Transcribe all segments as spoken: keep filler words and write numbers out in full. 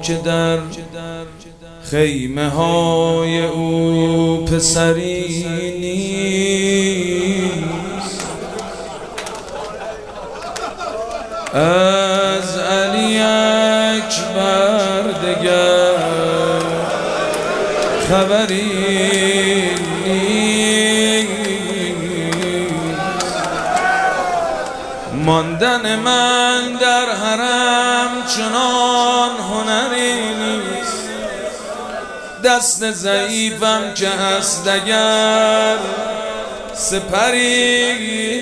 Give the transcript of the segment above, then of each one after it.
که در خیمه های او پسری نیست، از علی اکبر دگر خبری نیست. ماندن من در حرم چنان هنری نیست، دست ضعیفم که هست اگر سپری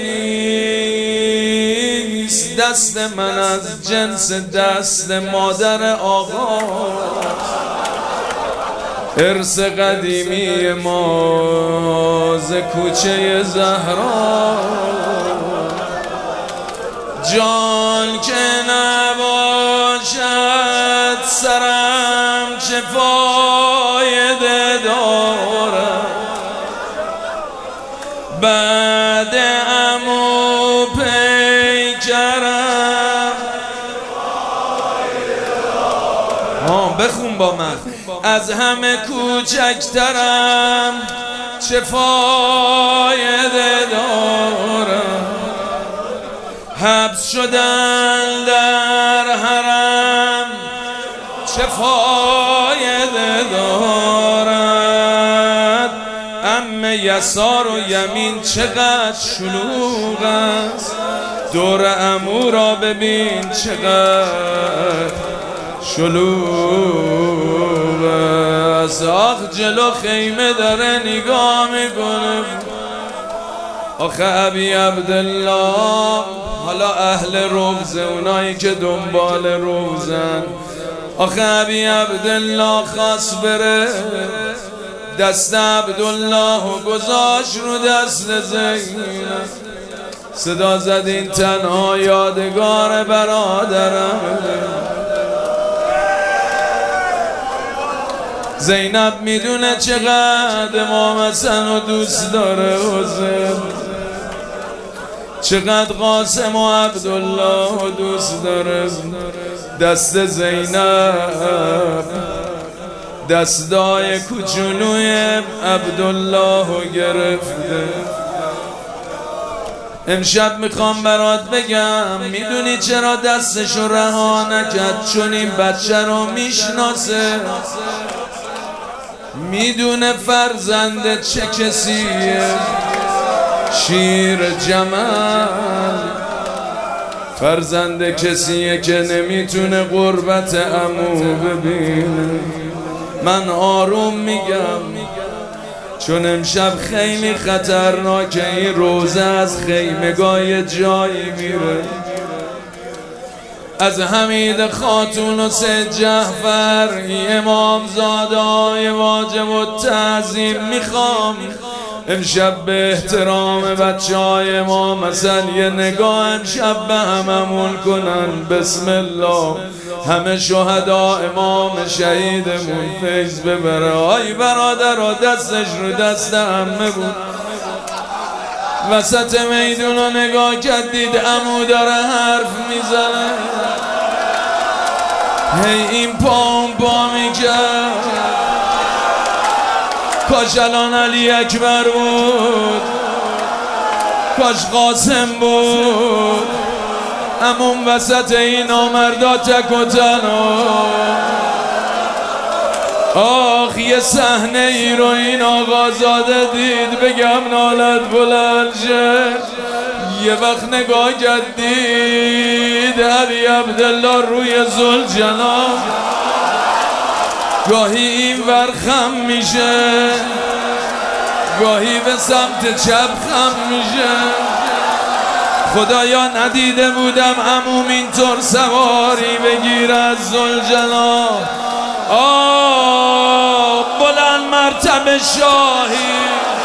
نیست. دست من از جنس دست مادر آقا، ارث قدیمی ما ز کوچه زهرا. جان که نباشد سرم چه فایده دارد، بعد عمو پیکرم. ها بخون با من. از همه کوچکترم چه فایده دارم، حبس شدن در حرم چه فایده دارد. عم یسار و یمین چقدر شلوغ است، دور عمو را ببین چقدر شلوغ است. آخ جلو خیمه داره نگاه میکنه، آخه ابی عبدالله. حالا اهل روزه، اونایی که دنبال روزن، آخه ابی عبدالله خواست بره، دست عبدالله گذاشت رو دست زینب. صدا زد این تنها یادگار برادرم. زینب میدونه چقدر امام حسن رو دوست داره حسین، چقدر قاسم و عبدالله رو دوست داره. دست زینب دستای کوچولوی عبدالله رو گرفته. امشب میخوام برات بگم، میدونی چرا دستشو رها نکرد؟ چون این بچه رو میشناسه، میدونه فرزند چه کسیه. شیر جمل فرزند کسیه که نمیتونه غربت عمو ببینه. من آروم میگم چون امشب خیلی خطرناکه. این روزه از خیمگاه جایی میره. از حمید خاتون و سید جعفر امام زادای واجب و تعظیم میخوام امشب به احترام بچه های امام حسن یه نگاه امشب به هممون کنن. بسم الله. همه شهدا امام شهیدمون فیض ببره. آی برادر و دستش رو دست همه بود. وسط میدون رو نگاه کردید عمو داره حرف میزنه. هی این پا اون پا میکرد. کاش الان علی اکبر بود، کاش قاسم بود. همون وسط این نامردا تک و تنها. آخ یه صحنه ای رو این آقازاده دید بگم نالت بلند شد. یه وقت نگاه کرد دید علی عبدالله روی ذوالجلال گاهی این ور خم میشه، گاهی به سمت چپ خم میشه. خدایا ندیده بودم عموم اینطور سواری بگیر از ذوالجلال. آه بلند مرتبه شاهی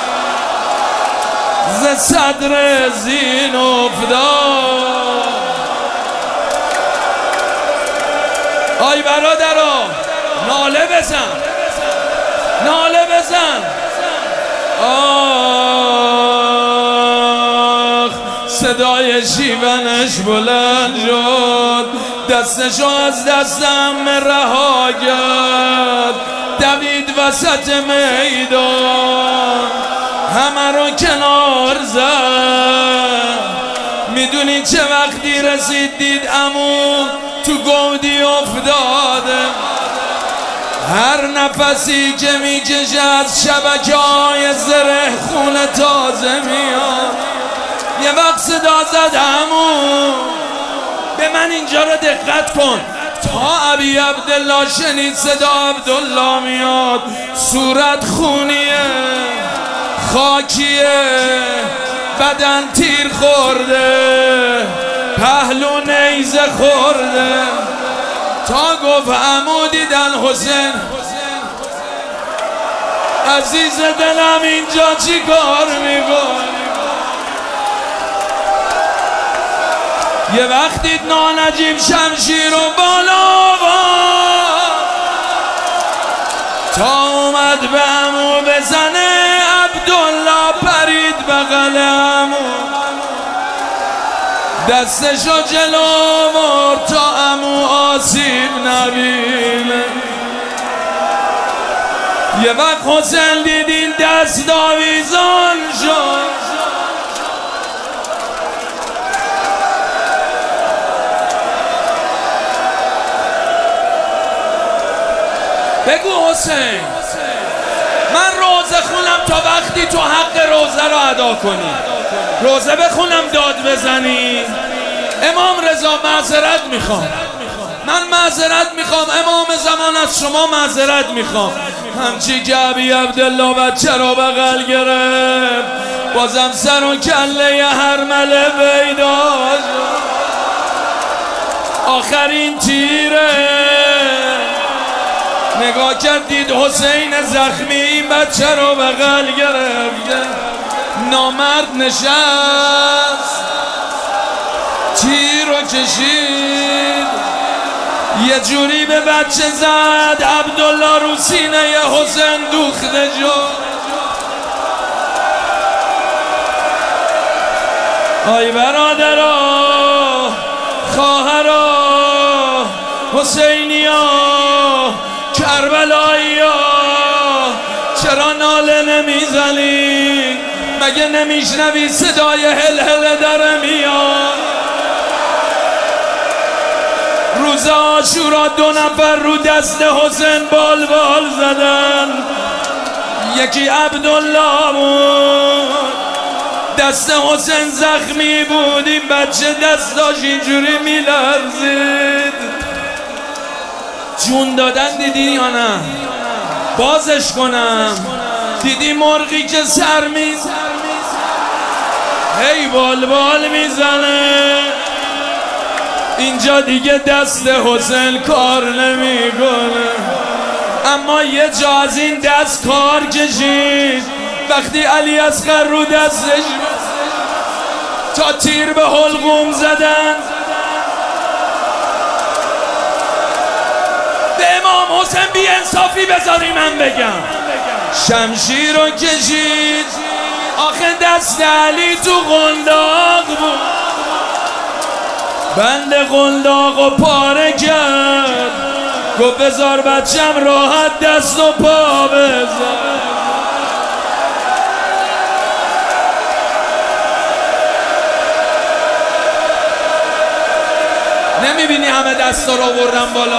ز صدر زین افتاد. آی برادرها ناله بزن، ناله بزن. آخ صدای شیونش بلند شد. دستشو از دستم رها کرد، دوید وسط میدان همه رو کنار زد. میدونی چه وقتی رسید دید عمو تو گودی افتاده، هر نفسی که میکشه از شبکه های زره خون تازه میاد. یه وقت صدا زد عمو، به من اینجا رو دقت کن. تا ابی عبدالله شنید صدا عبدالله میاد، صورت خونیه خاکیه، بدن تیر خورده، پهلو نیزه خورده. تا گفت عمو دیدن حسین، عزیز دلم اینجا چی کار میکنی؟ یه وقت دید نانجیب شمشیر و بالا تا اومد به عمو بزنه، عبدالله پرید بغل عمو، دستشو جلو برد تا عمو آسیب نبینه. یه وقت حسین دید این دست آویزان شد، بگو حسین من روزه خونم تا وقتی تو حق روزه رو ادا کنی، روزه بخونم داد بزنی. امام رضا معذرت میخوام، من معذرت میخوام، امام زمان از شما معذرت میخوام. همچی که ابی عبدالله بچه رو بغل گرفت، بازم سر و کله هرمله پیدا شد. آخرین تیره نگاه کرد دید حسین زخمی این بچه رو بغل گرفته، نامرد نشست تیر رو کشید، یه جوری به بچه زد عبدالله رو سینه حسین دوخته شد. آی برادرها خواهرها حسینیا کربلایی ها، چرا ناله نمیزنی؟ مگه نمیشنوی صدای هل هل داره میاد؟ روز عاشورا دو نفر رو دست حسین بال بال زدن، یکی عبدالله بود، دست حسین زخمی بود، این بچه دستاش اینجوری میلرزید. جون دادن دیدی یا نه؟ بازش کنم. دیدی مرغی که سر میزنه هی بال بال میزنه، اینجا دیگه دست حسین کار نمیکنه. اما یه جا از این دست کار کشید وقتی علی اصغر رو دستش تا تیر به حلقوم زدن. امام حسین بی انصافی بذاری من بگم، شمشیر رو کشید، آخه دست علی تو قنداق بود، بند قنداق و پاره کرد، گفت بذار بچم راحت دست و پا بزن. نمیبینی همه دستا رو آوردن بالا؟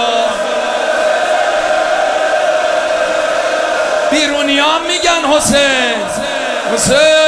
بیرونی ها میگن حسین حسین